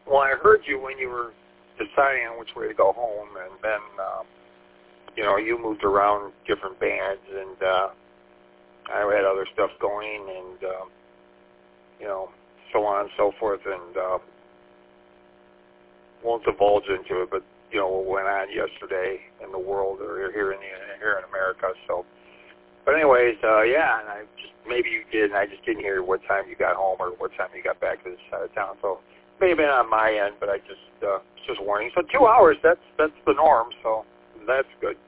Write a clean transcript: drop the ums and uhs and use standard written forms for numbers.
Well, I heard you when you were deciding on which way to go home, and then, you moved around different bands, and I had other stuff going, and, so on and so forth, and won't divulge into it, but, what went on yesterday in the world or here in America, so. But anyways, and I just, maybe you did, and I just didn't hear what time you got home or what time you got back to this side of town, so may have been on my end, but I just warning. So 2 hours, that's the norm, so that's good.